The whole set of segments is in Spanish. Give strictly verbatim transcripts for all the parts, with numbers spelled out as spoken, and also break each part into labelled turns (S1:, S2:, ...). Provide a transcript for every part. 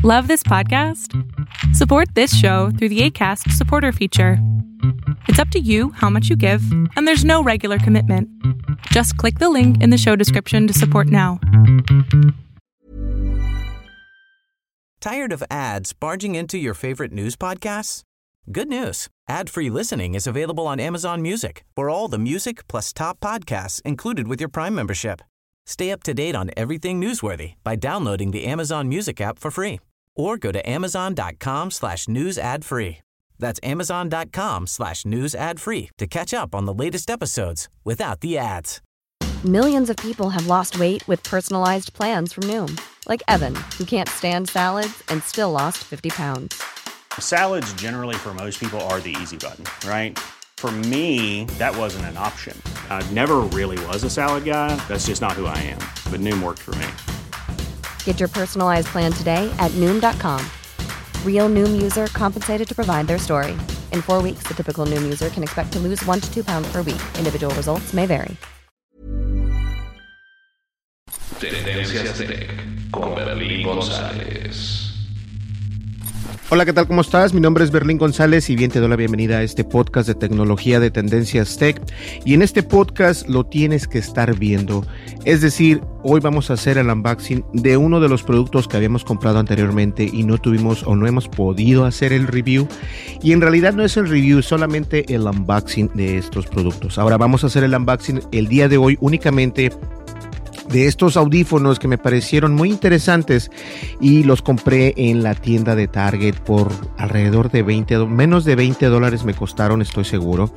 S1: Love this podcast? Support this show through the Acast supporter feature. It's up to you how much you give, and there's no regular commitment. Just click the link in the show description to support now.
S2: Tired of ads barging into your favorite news podcasts? Good news. Ad-free listening is available on Amazon Music for all the music plus top podcasts included with your Prime membership. Stay up to date on everything newsworthy by downloading the Amazon Music app for free or go to amazon.com slash news ad free. That's amazon.com slash news ad free to catch up on the latest episodes without the ads.
S3: Millions of people have lost weight with personalized plans from Noom. Like Evan, who can't stand salads and still lost fifty pounds.
S4: Salads generally for most people are the easy button, right? For me, that wasn't an option. I never really was a salad guy. That's just not who I am. But Noom worked for me.
S3: Get your personalized plan today at Noom dot com. Real Noom user compensated to provide their story. In four weeks, the typical Noom user can expect to lose one to two pounds per week. Individual results may vary.
S5: Tendencias Tech con Berlín González.
S6: Hola, ¿qué tal? ¿Cómo estás? Mi nombre es Berlín González y bien te doy la bienvenida a este podcast de tecnología de Tendencias Tech. Y en este podcast lo tienes que estar viendo. Es decir, hoy vamos a hacer el unboxing de uno de los productos que habíamos comprado anteriormente y no tuvimos o no hemos podido hacer el review. Y en realidad no es el review, solamente el unboxing de estos productos. Ahora vamos a hacer el unboxing el día de hoy únicamente de estos audífonos que me parecieron muy interesantes y los compré en la tienda de Target por alrededor de veinte, menos de veinte dólares me costaron, estoy seguro.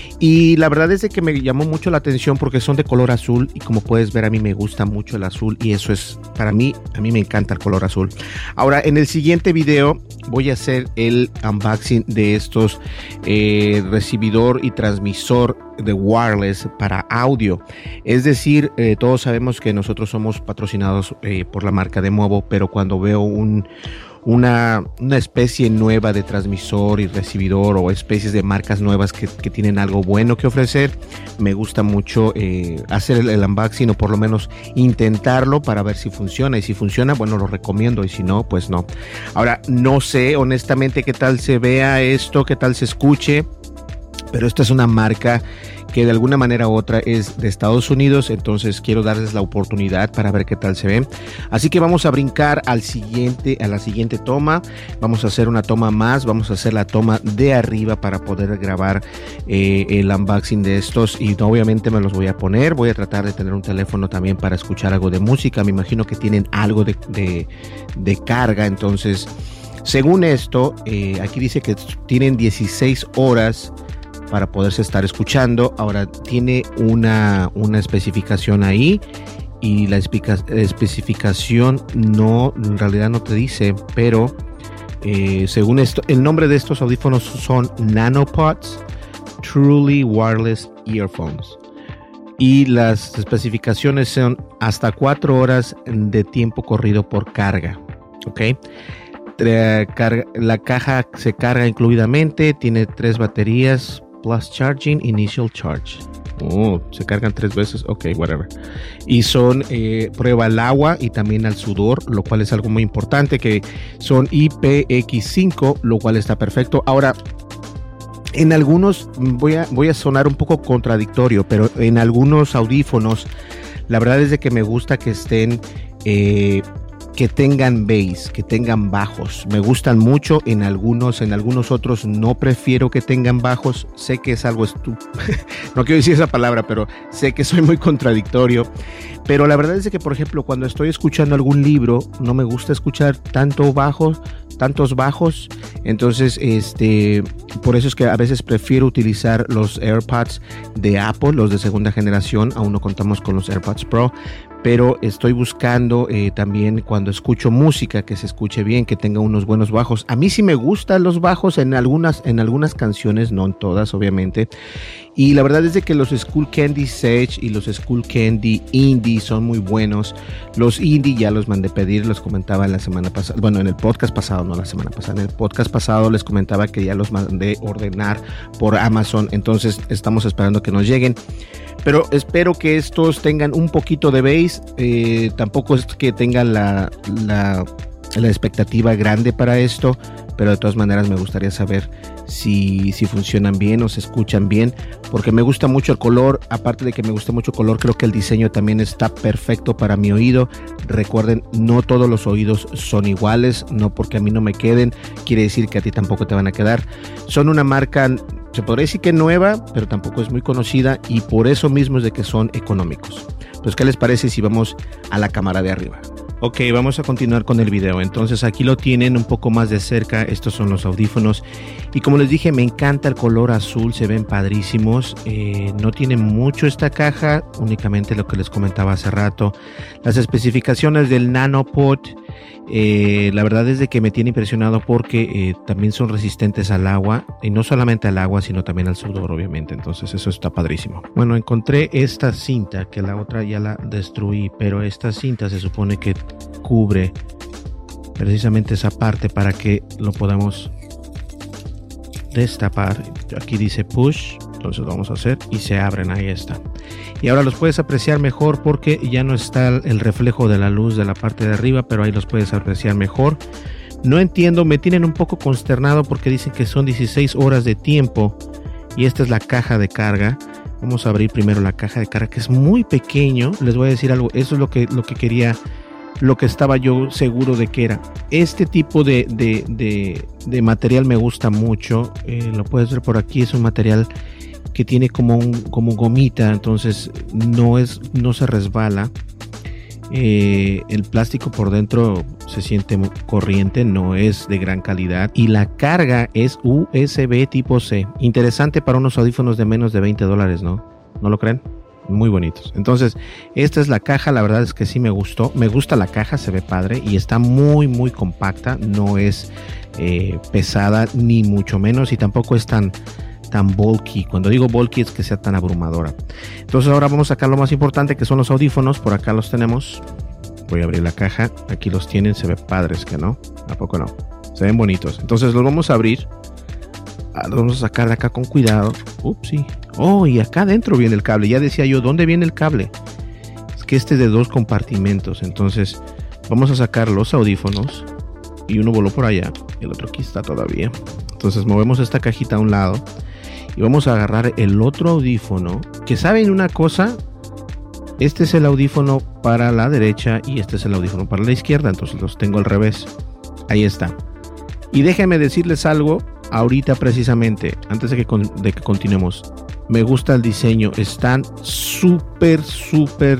S6: Y la verdad es de que me llamó mucho la atención porque son de color azul y como puedes ver a mí me gusta mucho el azul y eso es, para mí, a mí me encanta el color azul. Ahora en el siguiente video voy a hacer el unboxing de estos eh, recibidor y transmisor de wireless para audio. Es decir, eh, todos sabemos que nosotros somos patrocinados eh, por la marca de Movo, pero cuando veo un Una, una especie nueva de transmisor y recibidor o especies de marcas nuevas que, que tienen algo bueno que ofrecer, me gusta mucho eh, hacer el, el unboxing o por lo menos intentarlo para ver si funciona, y si funciona, bueno, lo recomiendo, y si no, pues no. Ahora, no sé honestamente qué tal se vea esto, qué tal se escuche, pero esta es una marca que de alguna manera u otra es de Estados Unidos, entonces quiero darles la oportunidad para ver qué tal se ve. Así que vamos a brincar al siguiente, a la siguiente toma. Vamos a hacer una toma más, vamos a hacer la toma de arriba para poder grabar eh, el unboxing de estos, y obviamente me los voy a poner. Voy a tratar de tener un teléfono también para escuchar algo de música. Me imagino que tienen algo de, de, de carga, entonces según esto, eh, aquí dice que tienen dieciséis horas para poderse estar escuchando. Ahora tiene una, una especificación ahí y la especificación no, en realidad no te dice, pero eh, según esto, el nombre de estos audífonos son Nanopods Truly Wireless Earphones y las especificaciones son hasta cuatro horas de tiempo corrido por carga, ¿ok? La caja se carga incluidamente, tiene tres baterías plus charging, initial charge. Oh, se cargan tres veces, ok, whatever. Y son eh, prueba al agua y también al sudor, lo cual es algo muy importante, que son I P X cinco, lo cual está perfecto. Ahora, en algunos, voy a, voy a sonar un poco contradictorio, pero en algunos audífonos, la verdad es de que me gusta que estén... Eh, que tengan bass, que tengan bajos. Me gustan mucho en algunos, en algunos otros no prefiero que tengan bajos. Sé que es algo estúpido, no quiero decir esa palabra, pero sé que soy muy contradictorio. Pero la verdad es que, por ejemplo, cuando estoy escuchando algún libro, no me gusta escuchar tanto bajos, tantos bajos. Entonces, este, por eso es que a veces prefiero utilizar los AirPods de Apple, los de segunda generación. Aún no contamos con los AirPods Pro. Pero estoy buscando eh, también cuando escucho música que se escuche bien, que tenga unos buenos bajos. A mí sí me gustan los bajos en algunas, en algunas canciones, no en todas, obviamente. Y la verdad es de que los Skullcandy Sage y los Skullcandy Indie son muy buenos. Los Indie ya los mandé pedir, los comentaba en la semana pasada, bueno, en el podcast pasado, no la semana pasada, en el podcast pasado les comentaba que ya los mandé ordenar por Amazon, entonces estamos esperando que nos lleguen. Pero espero que estos tengan un poquito de bass, eh, tampoco es que tengan la, la la expectativa grande para esto, pero de todas maneras me gustaría saber si, si funcionan bien o se escuchan bien, porque me gusta mucho el color. Aparte de que me gusta mucho el color, creo que el diseño también está perfecto para mi oído. Recuerden, no todos los oídos son iguales, no porque a mí no me queden quiere decir que a ti tampoco te van a quedar. Son una marca, se podría decir que nueva, pero tampoco es muy conocida, y por eso mismo es de que son económicos. Pues, ¿qué les parece si vamos a la cámara de arriba? Ok, vamos a continuar con el video. Entonces aquí lo tienen un poco más de cerca. Estos son los audífonos. Y como les dije, me encanta el color azul. Se ven padrísimos. Eh, no tiene mucho esta caja. Únicamente lo que les comentaba hace rato. Las especificaciones del NanoPod. Eh, la verdad es de que me tiene impresionado porque eh, también son resistentes al agua. Y no solamente al agua, sino también al sudor, obviamente. Entonces eso está padrísimo. Bueno, encontré esta cinta, que la otra ya la destruí. Pero esta cinta se supone que cubre precisamente esa parte para que lo podamos destapar. Aquí dice push, entonces lo vamos a hacer y se abren. Ahí está. Y ahora los puedes apreciar mejor porque ya no está el reflejo de la luz de la parte de arriba, pero ahí los puedes apreciar mejor. No entiendo, me tienen un poco consternado porque dicen que son dieciséis horas de tiempo y esta es la caja de carga. Vamos a abrir primero la caja de carga, que es muy pequeño. Les voy a decir algo, eso es lo que, lo que quería, lo que estaba yo seguro de que era. Este tipo de, de, de, de material me gusta mucho. Eh, lo puedes ver por aquí, es un material que tiene como, un, como gomita, entonces no, es, no se resbala. Eh, el plástico por dentro se siente corriente, no es de gran calidad, y la carga es U S B tipo C. Interesante para unos audífonos de menos de veinte dólares, ¿no? ¿No lo creen? Muy bonitos. Entonces, esta es la caja. La verdad es que sí me gustó. Me gusta la caja, se ve padre y está muy muy compacta. No es eh, pesada ni mucho menos, y tampoco es tan tan bulky. Cuando digo bulky es que sea tan abrumadora. Entonces ahora vamos a sacar lo más importante, que son los audífonos. Por acá los tenemos. Voy a abrir la caja. Aquí los tienen. Se ve padres, que no. ¿A poco no? Se ven bonitos. Entonces los vamos a abrir. Los vamos a sacar de acá con cuidado. Ups, sí. Oh, y acá adentro viene el cable. Ya decía yo, ¿dónde viene el cable? Es que este es de dos compartimentos. Entonces vamos a sacar los audífonos. Y uno voló por allá. El otro aquí está todavía. Entonces movemos esta cajita a un lado. Y vamos a agarrar el otro audífono. Que saben una cosa. Este es el audífono para la derecha. Y este es el audífono para la izquierda. Entonces los tengo al revés. Ahí está. Y déjenme decirles algo. Ahorita precisamente, antes de que, con, de que continuemos, me gusta el diseño. Están súper, súper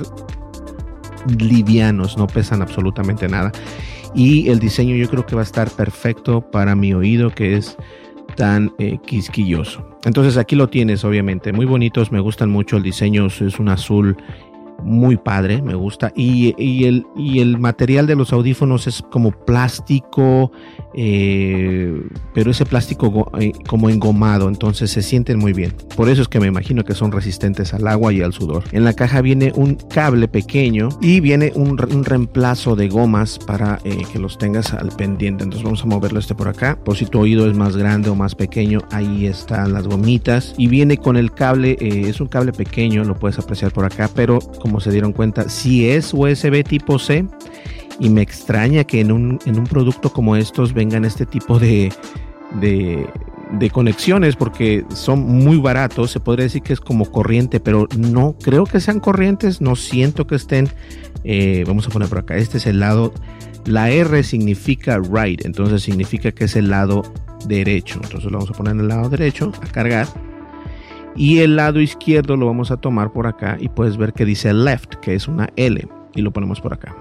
S6: livianos. No pesan absolutamente nada. Y el diseño yo creo que va a estar perfecto para mi oído, que es tan eh, quisquilloso. Entonces aquí lo tienes, obviamente. Muy bonitos, me gustan mucho. El diseño es un azul muy padre, me gusta. Y, y, el, y el material de los audífonos es como plástico, eh, pero ese plástico go, eh, como engomado, entonces se sienten muy bien. Por eso es que me imagino que son resistentes al agua y al sudor. En la caja viene un cable pequeño y viene un, un reemplazo de gomas para eh, que los tengas al pendiente. Entonces vamos a moverlo este por acá. Por si tu oído es más grande o más pequeño, ahí están las gomitas. Y viene con el cable, eh, es un cable pequeño, lo puedes apreciar por acá, pero como se dieron cuenta, si es U S B tipo C, y me extraña que en un, en un producto como estos vengan este tipo de, de, de conexiones, porque son muy baratos. Se podría decir que es como corriente, pero no creo que sean corrientes, no siento que estén. Eh, vamos a poner por acá, este es el lado, la R significa right, entonces significa que es el lado derecho. Entonces lo vamos a poner en el lado derecho a cargar. Y el lado izquierdo lo vamos a tomar por acá y puedes ver que dice left, que es una L, y lo ponemos por acá.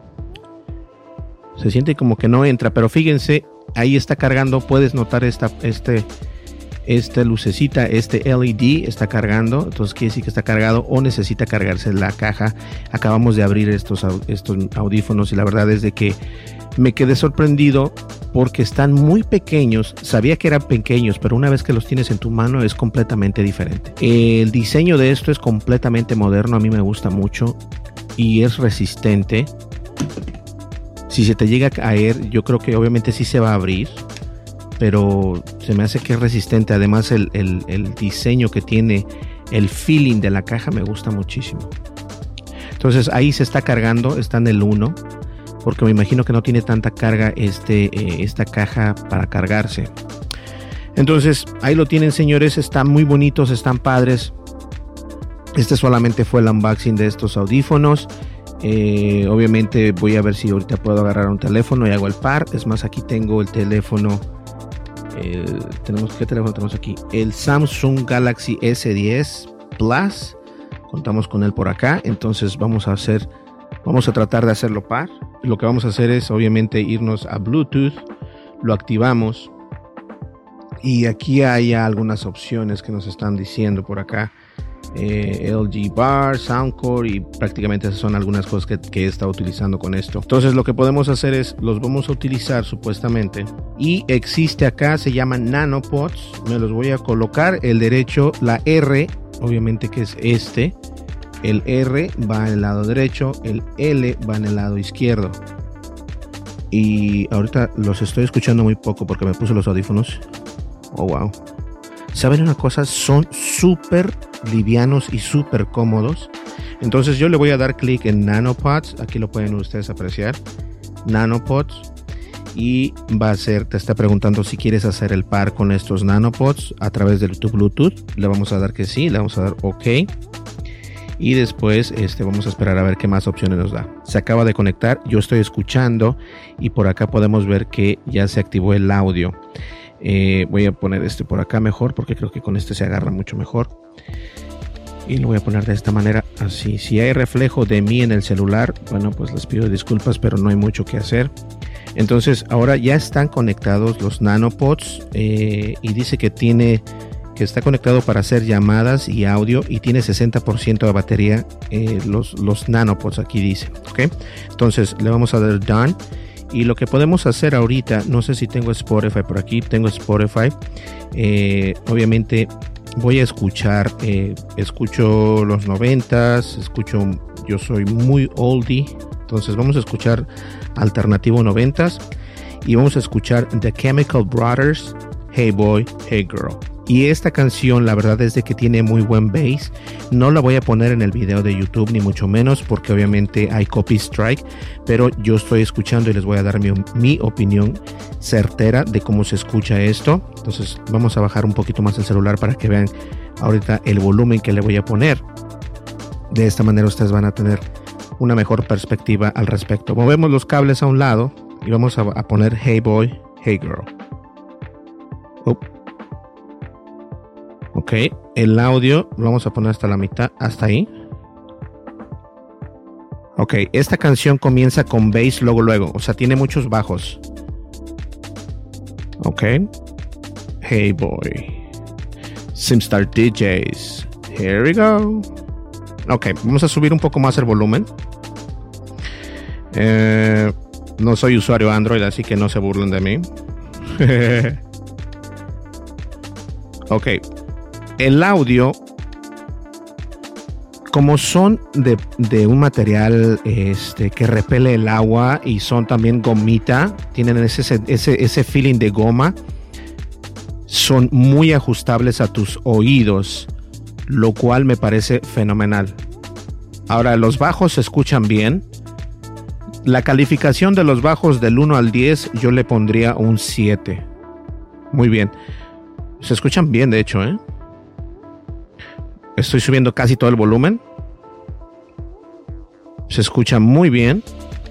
S6: Se siente como que no entra, pero fíjense, ahí está cargando. Puedes notar esta, este, esta lucecita, este L E D está cargando. Entonces quiere decir que está cargado o necesita cargarse la caja. Acabamos de abrir estos, estos audífonos y la verdad es de que me quedé sorprendido porque están muy pequeños. Sabía que eran pequeños, pero una vez que los tienes en tu mano es completamente diferente. El diseño de esto es completamente moderno, a mí me gusta mucho y es resistente. Si se te llega a caer, yo creo que obviamente sí se va a abrir, pero se me hace que es resistente. Además el, el, el diseño que tiene, el feeling de la caja me gusta muchísimo. Entonces ahí se está cargando, está en el uno. porque me imagino que no tiene tanta carga este, eh, esta caja para cargarse. Entonces ahí lo tienen, señores, están muy bonitos, están padres. Este solamente fue el unboxing de estos audífonos. Eh, obviamente voy a ver si ahorita puedo agarrar un teléfono y hago el par. Es más, aquí tengo el teléfono. Eh, tenemos, ¿qué teléfono tenemos aquí? El Samsung Galaxy S diez Plus. Contamos con él por acá. Entonces vamos a hacer, vamos a tratar de hacerlo par. Lo que vamos a hacer es obviamente irnos a Bluetooth. Lo activamos. Y aquí hay algunas opciones que nos están diciendo por acá. Eh, L G Bar, Soundcore, y prácticamente esas son algunas cosas que, que he estado utilizando con esto. Entonces lo que podemos hacer es, los vamos a utilizar supuestamente, y existe acá, se llaman nanopods. Me los voy a colocar, el derecho, la R, obviamente que es este, el R va en el lado derecho, el L va en el lado izquierdo. Y ahorita los estoy escuchando muy poco porque me puse los audífonos. Oh, wow. ¿Saben una cosa? Son súper livianos y súper cómodos. Entonces yo le voy a dar clic en Nanopods. Aquí lo pueden ustedes apreciar. Nanopods. Y va a ser, te está preguntando si quieres hacer el par con estos Nanopods a través de tu Bluetooth. Le vamos a dar que sí, le vamos a dar OK. Y después este, vamos a esperar a ver qué más opciones nos da. Se acaba de conectar, yo estoy escuchando y por acá podemos ver que ya se activó el audio. Eh, voy a poner este por acá mejor porque creo que con este se agarra mucho mejor. Y lo voy a poner de esta manera, así. Si hay reflejo de mí en el celular, bueno, pues les pido disculpas, pero no hay mucho que hacer. Entonces ahora ya están conectados los Nanopods, eh, y dice que tiene que está conectado para hacer llamadas y audio y tiene sesenta por ciento de batería, eh, los, los Nanopods aquí dice, ¿ok? Entonces le vamos a dar Done. Y lo que podemos hacer ahorita, no sé si tengo Spotify por aquí, tengo Spotify, eh, obviamente voy a escuchar, eh, escucho los noventas, escucho, yo soy muy oldie, entonces vamos a escuchar alternativo noventas y vamos a escuchar The Chemical Brothers, Hey Boy, Hey Girl. Y esta canción, la verdad es de que tiene muy buen bass. No la voy a poner en el video de YouTube, ni mucho menos, porque obviamente hay copy strike. Pero yo estoy escuchando y les voy a dar mi, mi opinión certera de cómo se escucha esto. Entonces vamos a bajar un poquito más el celular para que vean ahorita el volumen que le voy a poner. De esta manera ustedes van a tener una mejor perspectiva al respecto. Movemos los cables a un lado y vamos a, a poner Hey Boy, Hey Girl. Oh. Ok, el audio lo vamos a poner hasta la mitad, hasta ahí. Ok, esta canción comienza con bass luego luego, o sea, tiene muchos bajos. Ok. Hey Boy, SimStar D Js, here we go. Ok, vamos a subir un poco más el volumen. Eh, no soy usuario Android, así que no se burlen de mí. Ok. El audio, como son de, de un material este, que repele el agua y son también gomita, tienen ese, ese, ese feeling de goma, son muy ajustables a tus oídos, lo cual me parece fenomenal. Ahora, los bajos se escuchan bien. La calificación de los bajos del uno al diez yo le pondría un siete. Muy bien. Se escuchan bien, de hecho, ¿eh? Estoy subiendo casi todo el volumen. Se escucha muy bien.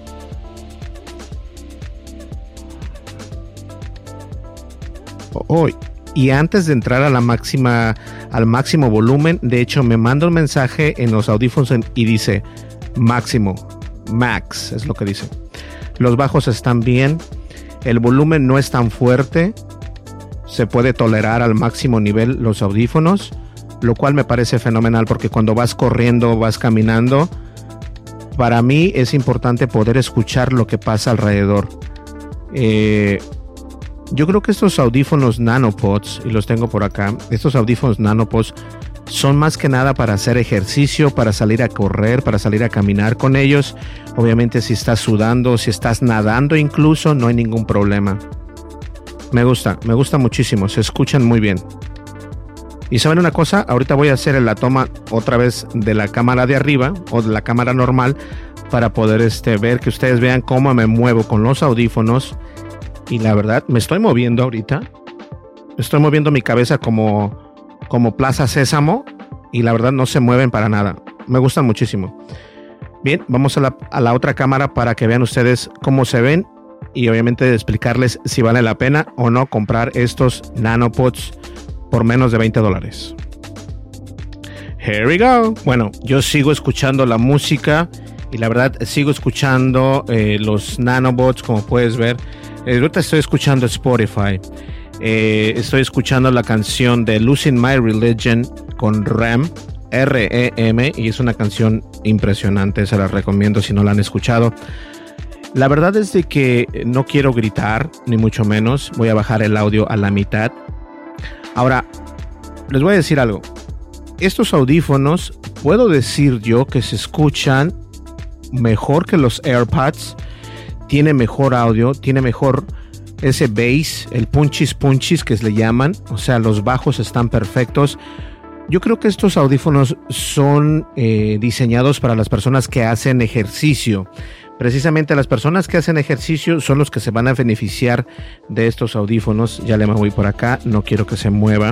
S6: Oh, y antes de entrar a la máxima, al máximo volumen, de hecho me manda un mensaje en los audífonos y dice máximo, max, es lo que dice. Los bajos están bien. El volumen no es tan fuerte. Se puede tolerar al máximo nivel los audífonos, lo cual me parece fenomenal porque cuando vas corriendo, vas caminando, para mí es importante poder escuchar lo que pasa alrededor. Eh, yo creo que estos audífonos Nanopods, y los tengo por acá, estos audífonos Nanopods son más que nada para hacer ejercicio, para salir a correr, para salir a caminar con ellos. Obviamente si estás sudando, si estás nadando incluso, no hay ningún problema. Me gusta, me gusta muchísimo, se escuchan muy bien. Y saben una cosa, ahorita voy a hacer la toma otra vez de la cámara de arriba o de la cámara normal para poder este, ver que ustedes vean cómo me muevo con los audífonos. Y la verdad, me estoy moviendo ahorita. Estoy moviendo mi cabeza como, como Plaza Sésamo. Y la verdad no se mueven para nada. Me gustan muchísimo. Bien, vamos a la, a la otra cámara para que vean ustedes cómo se ven. Y obviamente explicarles si vale la pena o no comprar estos Nanopods por menos de veinte dólares. Here we go. Bueno, yo sigo escuchando la música. Y la verdad sigo escuchando eh, los Nanobots, como puedes ver. Eh, ahorita estoy escuchando Spotify. Eh, estoy escuchando la canción de Losing My Religion con R E M, R E M, y es una canción impresionante, se la recomiendo si no la han escuchado. La verdad es de que no quiero gritar, ni mucho menos. Voy a bajar el audio a la mitad. Ahora, les voy a decir algo. Estos audífonos, puedo decir yo que se escuchan mejor que los AirPods. Tiene mejor audio, tiene mejor ese bass, el punchis punchis que le llaman, o sea, los bajos están perfectos. Yo creo que estos audífonos son eh, diseñados para las personas que hacen ejercicio. Precisamente las personas que hacen ejercicio son los que se van a beneficiar de estos audífonos. Ya le voy por acá, no quiero que se mueva.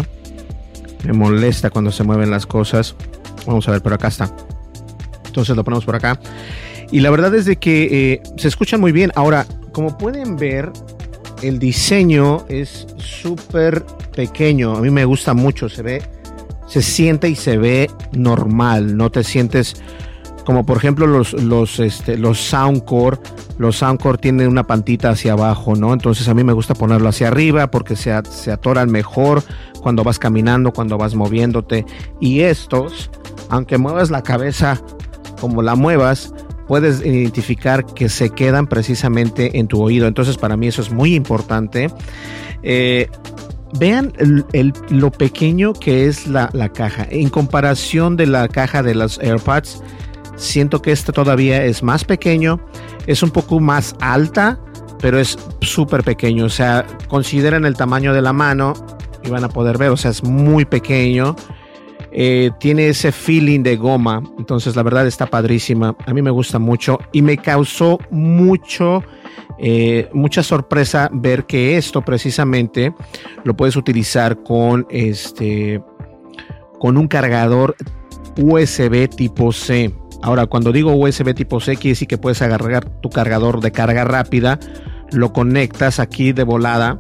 S6: Me molesta cuando se mueven las cosas. Vamos a ver, por acá está. Entonces lo ponemos por acá. Y la verdad es de que eh, se escuchan muy bien. Ahora, como pueden ver, el diseño es súper pequeño. A mí me gusta mucho. Se ve, se siente y se ve normal. No te sientes como, por ejemplo, los, los, este, los Soundcore. Los Soundcore tienen una pantita hacia abajo, ¿no? Entonces a mí me gusta ponerlo hacia arriba porque se, se atoran mejor cuando vas caminando, cuando vas moviéndote. Y estos, aunque muevas la cabeza como la muevas, puedes identificar que se quedan precisamente en tu oído. Entonces para mí eso es muy importante. Eh, vean el, el, lo pequeño que es la, la caja. En comparación de la caja de los AirPods, siento que esta todavía es más pequeño. Es un poco más alta, pero es súper pequeño. O sea, consideren el tamaño de la mano y van a poder ver. O sea, es muy pequeño. Eh, tiene ese feeling de goma, entonces la verdad está padrísima. A mí me gusta mucho y me causó mucho eh, mucha sorpresa ver que esto precisamente lo puedes utilizar con este con un cargador U S B tipo C. Ahora, cuando digo U S B tipo C, quiere decir que puedes agarrar tu cargador de carga rápida, lo conectas aquí de volada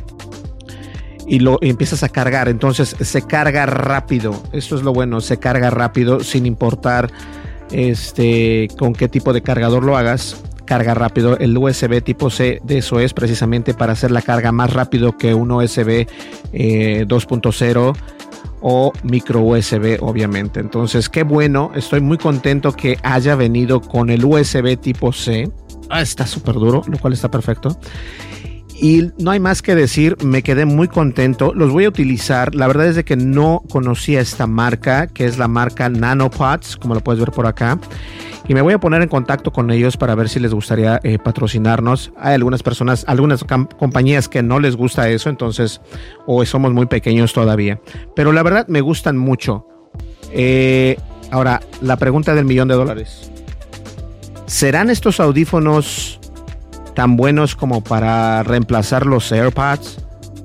S6: y lo y empiezas a cargar. Entonces se carga rápido. Esto es lo bueno, se carga rápido sin importar este con qué tipo de cargador lo hagas. Carga rápido. El U S B tipo C de eso es precisamente para hacer la carga más rápido que un U S B eh, dos punto cero o micro U S B, obviamente. Entonces, qué bueno. Estoy muy contento que haya venido con el U S B tipo C. Ah, está súper duro, lo cual está perfecto. Y no hay más que decir, me quedé muy contento. Los voy a utilizar. La verdad es de que no conocía esta marca, que es la marca Nanopods, como lo puedes ver por acá. Y me voy a poner en contacto con ellos para ver si les gustaría eh, patrocinarnos. Hay algunas personas, algunas compañías que no les gusta eso, entonces, o somos muy pequeños todavía. Pero la verdad me gustan mucho. Eh, ahora, la pregunta del millón de dólares. ¿Serán estos audífonos tan buenos como para reemplazar los AirPods?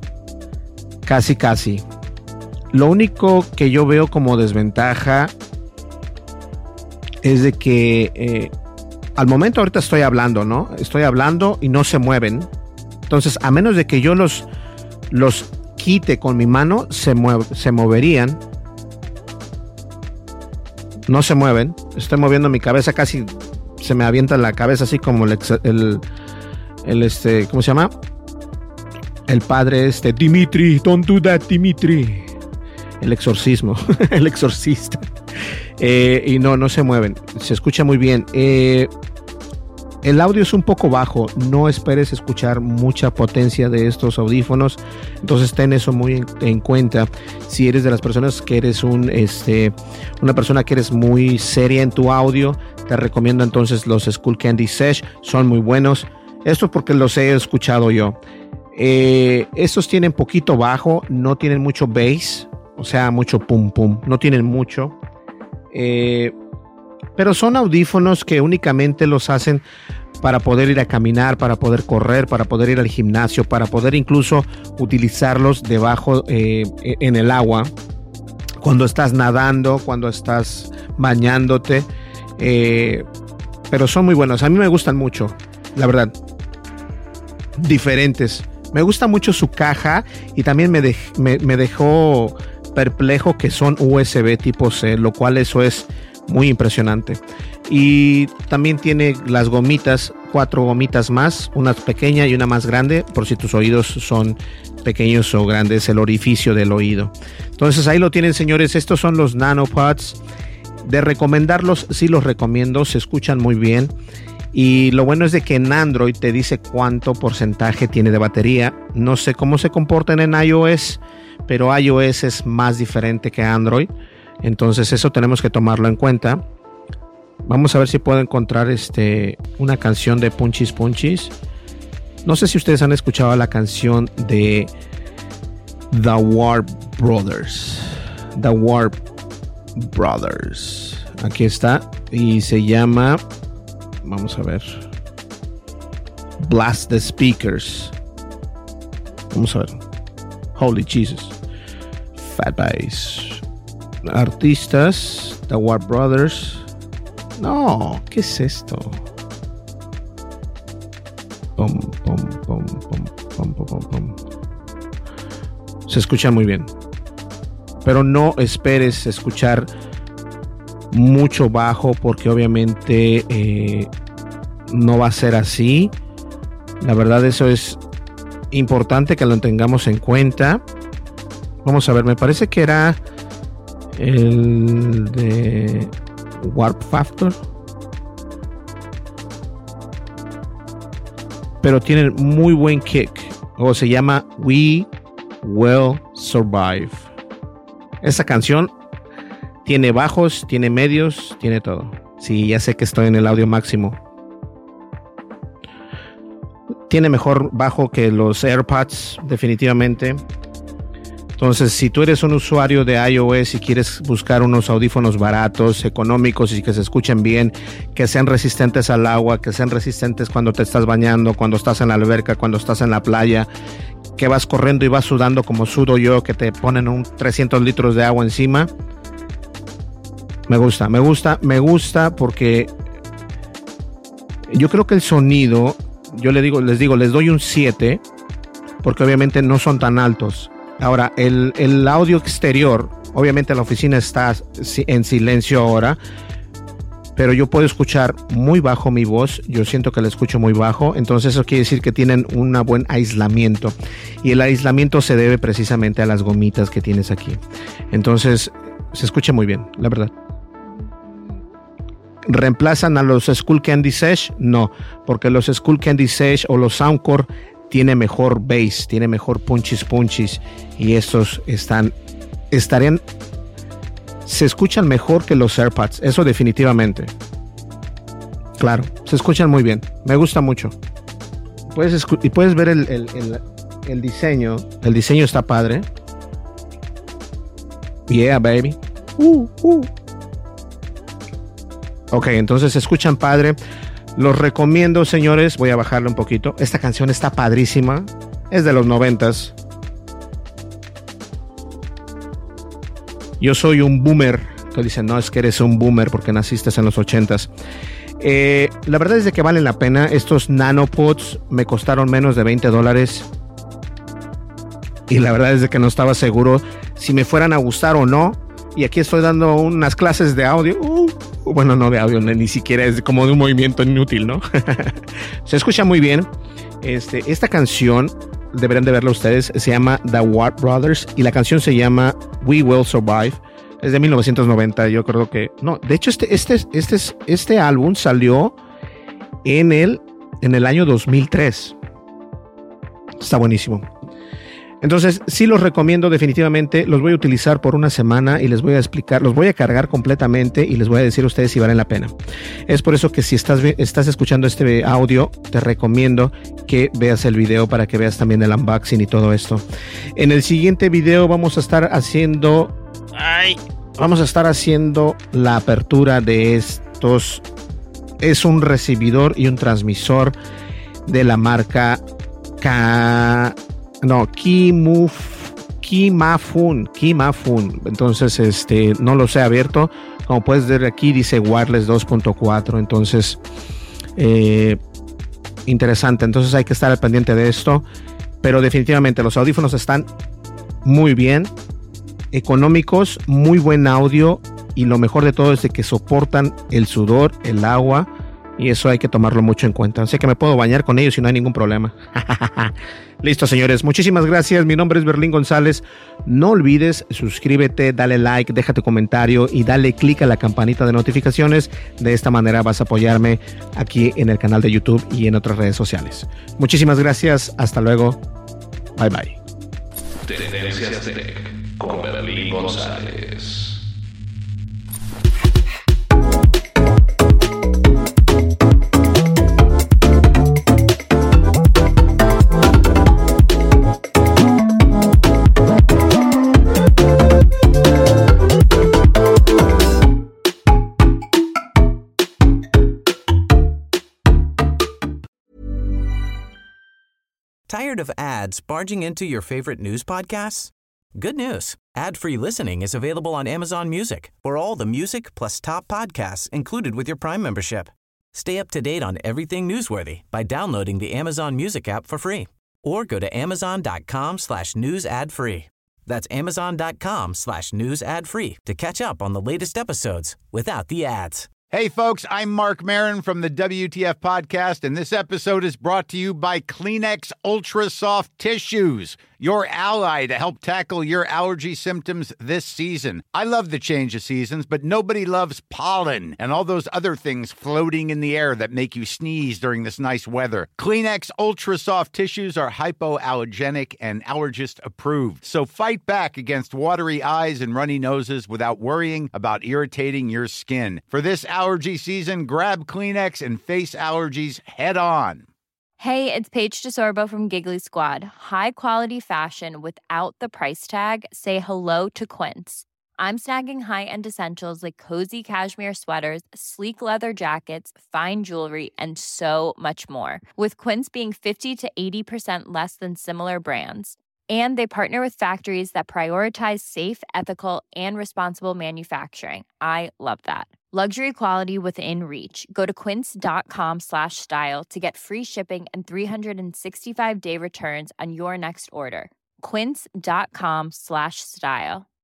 S6: Casi, casi. Lo único que yo veo como desventaja es de que eh, al momento ahorita estoy hablando, ¿no? Estoy hablando y no se mueven. Entonces, a menos de que yo los, los quite con mi mano, se, mueve, se moverían. No se mueven. Estoy moviendo mi cabeza, casi se me avienta la cabeza así como el... el El este, ¿cómo se llama? El padre este, Dimitri, don't do that, Dimitri. El exorcismo, el exorcista. Eh, y no, no se mueven. Se escucha muy bien. Eh, el audio es un poco bajo. No esperes escuchar mucha potencia de estos audífonos. Entonces ten eso muy en, en cuenta. Si eres de las personas que eres un, este, una persona que eres muy seria en tu audio, te recomiendo entonces los Skullcandy Sesh. Son muy buenos. Esto porque los he escuchado yo. Eh, estos tienen poquito bajo, no tienen mucho bass, o sea, mucho pum pum, no tienen mucho. Eh, pero son audífonos que únicamente los hacen para poder ir a caminar, para poder correr, para poder ir al gimnasio, para poder incluso utilizarlos debajo eh, en el agua, cuando estás nadando, cuando estás bañándote, eh, pero son muy buenos. A mí me gustan mucho, la verdad, diferentes. Me gusta mucho su caja y también me, de, me, me dejó perplejo que son U S B tipo C, lo cual eso es muy impresionante. Y también tiene las gomitas, cuatro gomitas más, una pequeña y una más grande, por si tus oídos son pequeños o grandes, el orificio del oído. Entonces ahí lo tienen, señores. Estos son los NanoPods. De recomendarlos, sí los recomiendo, se escuchan muy bien. Y lo bueno es de que en Android te dice cuánto porcentaje tiene de batería. No sé cómo se comportan en iOS, pero iOS es más diferente que Android. Entonces eso tenemos que tomarlo en cuenta. Vamos a ver si puedo encontrar este, una canción de Punchis Punchis. No sé si ustedes han escuchado la canción de The Warp Brothers. The Warp Brothers. Aquí está. Y se llama... Vamos a ver. Blast the Speakers. Vamos a ver. Holy Jesus. Fat Bass. Artistas. The Warp Brothers. No, ¿qué es esto? Pum, pum, pum, pum, pum, pum, pum. Se escucha muy bien. Pero no esperes escuchar mucho bajo, porque obviamente eh, no va a ser así. La verdad, eso es importante que lo tengamos en cuenta. Vamos a ver, me parece que era el de Warp Factor, pero tienen muy buen kick. O se llama We Will Survive. Esa canción tiene bajos, tiene medios, tiene todo. Sí, ya sé que estoy en el audio máximo. Tiene mejor bajo que los AirPods, definitivamente. Entonces, si tú eres un usuario de iOS y quieres buscar unos audífonos baratos, económicos y que se escuchen bien, que sean resistentes al agua, que sean resistentes cuando te estás bañando, cuando estás en la alberca, cuando estás en la playa, que vas corriendo y vas sudando como sudo yo, que te ponen un trescientos litros de agua encima. Me gusta, me gusta, me gusta porque yo creo que el sonido, yo les digo, les digo, les doy un siete, porque obviamente no son tan altos. Ahora, el, el audio exterior, obviamente la oficina está en silencio ahora, pero yo puedo escuchar muy bajo mi voz. Yo siento que la escucho muy bajo, entonces eso quiere decir que tienen un buen aislamiento, y el aislamiento se debe precisamente a las gomitas que tienes aquí. Entonces se escucha muy bien, la verdad. ¿Reemplazan a los Skullcandy Sage? No, porque los Skullcandy Sage o los Soundcore tiene mejor bass, tiene mejor punchis punchis, y estos están, estarían, se escuchan mejor que los AirPods, eso definitivamente. Claro, se escuchan muy bien, me gusta mucho. Puedes escu- y puedes ver el, el, el, el diseño, el diseño está padre. Yeah, baby. Uh, uh. Ok, entonces se escuchan padre. Los recomiendo, señores. Voy a bajarle un poquito. Esta canción está padrísima. Es de los noventas. Yo soy un boomer. Te dicen, no, es que eres un boomer porque naciste en los ochentas. Eh, la verdad es de que valen la pena. Estos NanoPods me costaron menos de veinte dólares. Y la verdad es de que no estaba seguro si me fueran a gustar o no. Y aquí estoy dando unas clases de audio. Uh, bueno, no de audio, ni siquiera es como de un movimiento inútil, ¿no? Se escucha muy bien. Este, esta canción, deberían de verla ustedes, se llama The Warp Brothers y la canción se llama We Will Survive. Es de mil novecientos noventa, yo creo que... No, de hecho este, este, este, este álbum salió en el, en el año dos mil tres. Está buenísimo. Entonces, sí los recomiendo definitivamente. Los voy a utilizar por una semana y les voy a explicar, los voy a cargar completamente y les voy a decir a ustedes si valen la pena. Es por eso que si estás, estás escuchando este audio, te recomiendo que veas el video para que veas también el unboxing y todo esto. En el siguiente video vamos a estar haciendo... ¡Ay! Vamos a estar haciendo la apertura de, este, aparatos. Es un recibidor y un transmisor de la marca Ka, no, Kimuf, Kimafun, Kimafun. Entonces, este, no los he abierto. Como puedes ver aquí dice wireless dos punto cuatro. Entonces, eh, interesante. Entonces hay que estar al pendiente de esto. Pero definitivamente los audífonos están muy bien, económicos, muy buen audio. Y lo mejor de todo es de que soportan el sudor, el agua, y eso hay que tomarlo mucho en cuenta. Así que me puedo bañar con ellos y no hay ningún problema. Listo, señores. Muchísimas gracias. Mi nombre es Berlín González. No olvides, suscríbete, dale like, deja tu comentario y dale click a la campanita de notificaciones. De esta manera vas a apoyarme aquí en el canal de YouTube y en otras redes sociales. Muchísimas gracias. Hasta luego. Bye, bye.
S5: Tendencias Tech con Berlín González.
S2: Tired of ads barging into your favorite news podcasts? Good news. Ad-free listening is available on Amazon Music for all the music plus top podcasts included with your Prime membership. Stay up to date on everything newsworthy by downloading the Amazon Music app for free or go to amazon.com slash news ad free. That's amazon.com slash news ad free to catch up on the latest episodes without the ads.
S7: Hey, folks, I'm Mark Maron from the W T F Podcast, and this episode is brought to you by Kleenex Ultra Soft Tissues, your ally to help tackle your allergy symptoms this season. I love the change of seasons, but nobody loves pollen and all those other things floating in the air that make you sneeze during this nice weather. Kleenex Ultra Soft Tissues are hypoallergenic and allergist approved, so fight back against watery eyes and runny noses without worrying about irritating your skin. For this allergy season, grab Kleenex and face allergies head on.
S8: Hey, it's Paige DeSorbo from Giggly Squad. High quality fashion without the price tag. Say hello to Quince. I'm snagging high-end essentials like cozy cashmere sweaters, sleek leather jackets, fine jewelry, and so much more. With Quince being fifty to eighty percent less than similar brands. And they partner with factories that prioritize safe, ethical, and responsible manufacturing. I love that. Luxury quality within reach. Go to quince.com slash style to get free shipping and three sixty-five day returns on your next order. Quince.com slash style.